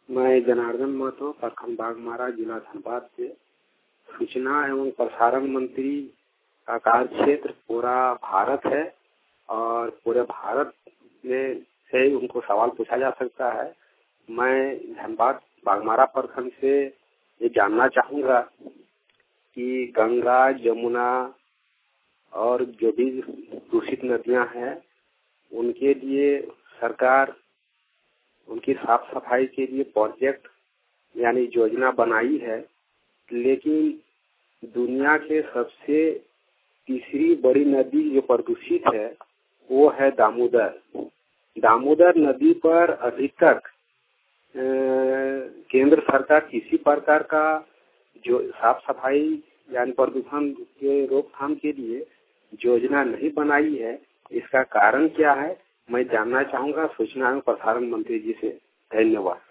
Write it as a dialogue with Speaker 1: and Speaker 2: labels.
Speaker 1: मैं जनार्दन महतो, प्रखंड बाघमारा, जिला धनबाद से। सूचना एवं प्रसारण मंत्री का कार्य क्षेत्र पूरा भारत है और पूरे भारत में से उनको सवाल पूछा जा सकता है। मैं धनबाद बाघमारा प्रखंड से ये जानना चाहूँगा कि गंगा, यमुना और जो भी दूषित नदियाँ हैं उनके लिए सरकार उनकी साफ सफाई के लिए प्रोजेक्ट यानी योजना बनाई है, लेकिन दुनिया के सबसे तीसरी बड़ी नदी जो प्रदूषित है वो है दामोदर। दामोदर नदी पर अभी तक केंद्र सरकार किसी प्रकार का जो साफ सफाई यानी प्रदूषण के रोकथाम के लिए योजना नहीं बनाई है। इसका कारण क्या है मैं जानना चाहूँगा सूचना एवं प्रसारण मंत्री जी से। धन्यवाद।